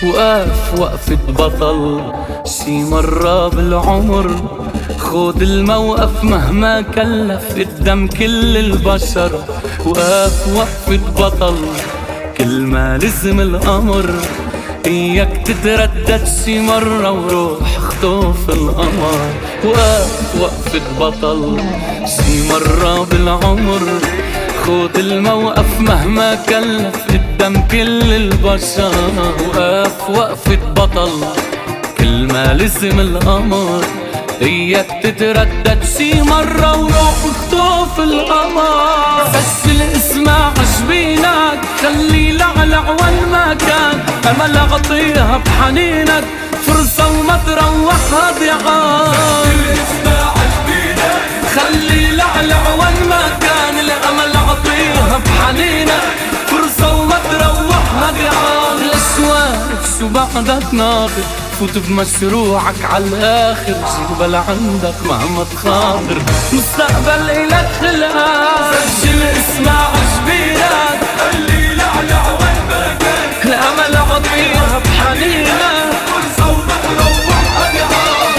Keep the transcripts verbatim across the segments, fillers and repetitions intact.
وقف وقفة بطل شي مرة بالعمر، خود الموقف مهما كلف قدام كل البشر. وقف وقفة بطل كل ما لزم الأمر، إياك تتردد شي مرة وروح اخطف القمر. وقف وقفة بطل شي مرة بالعمر، خود الموقف مهما كلف قدام كل البشر. وقف وقفة بطل كل ما لزم القمر، إياك تتردد شي مرة وروح اخطف القمر. سجل اسمع عجبينك، خلي لعلع وين ما كان، أمل أعطيها بحنينك فرصة وما تروحها ضيعان. سجل اسمع عجبينك، خلي لعلع وين ما كان، الأمل أعطيها بحنينك فرصة وما تروحها ضيعان. الأسواق شو بعدك ناطر، فوت بمشروعك عالآخر، جبل عندك مهما تخاطر، مستقبل إلك خلقان. سجل اسمع عجبينك، خلي لعلع وين ما كان، الأمل أعطيها بحنينك فرصة وما تروحها ضيعان.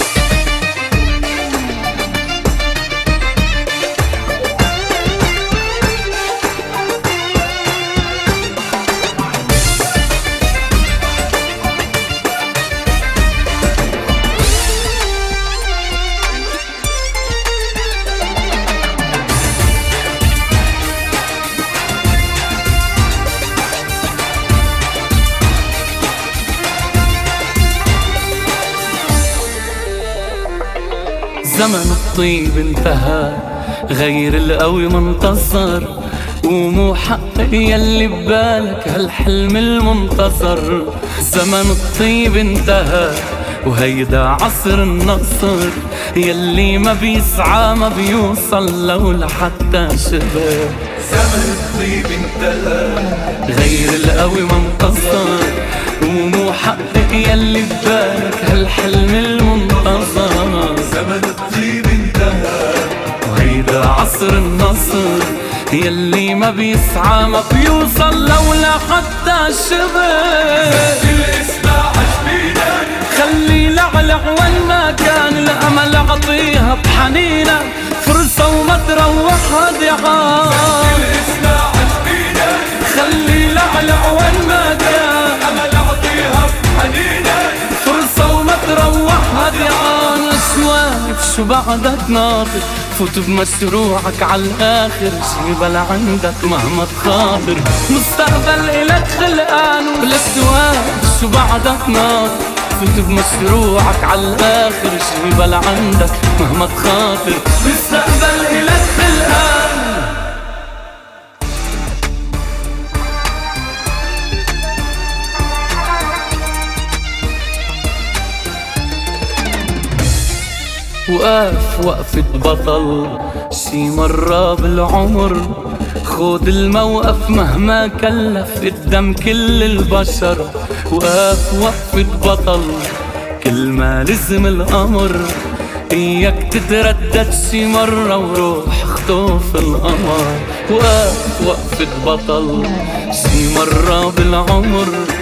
زمن الطيب انتهى، غير القوي منتصر، ومو حقق يلي ببالك هالحلم المنتصر. زمن الطيب انتهى وهيدا عصر النصر، يلي ما بيسعى ما بيوصل لو لحتى شبه. زمن الطيب انتهى، غير القوي منتصر، ومو حقق يلي ببالك هالحلم المنتصر. زمن الطيب انتهى وهيدا عصر النصر، يلي ما بيسعى ما بيوصل لولا حتى شبه. سجل اسمع عجبينك، خلي لعلع وين ما كان، الأمل أعطيها بحنينك فرصة وما تروحها ضيعان. سجل اسمع عجبينك، خلي لعلع وين ما كان، أمل أعطيها بحنينك فرصة وما تروحها ضيعان. أسواق شو بعدك ناطر، فوت بمشروعك عالآخر، جبل عندك مهما تخاطر، مستقبل إلك خلقان. والأسواق شو بعدك ناطر، فوت بمشروعك عالآخر، جبل عندك مهما تخاطر، مستقبل إلك خلقان. وقف وقفة بطل شي مرة بالعمر، خود الموقف مهما كلف قدام كل البشر. وقف وقفة بطل كل ما لزم الأمر، إياك تتردد شي مرة وروح اخطف القمر. وقف وقفة بطل شي مرة بالعمر،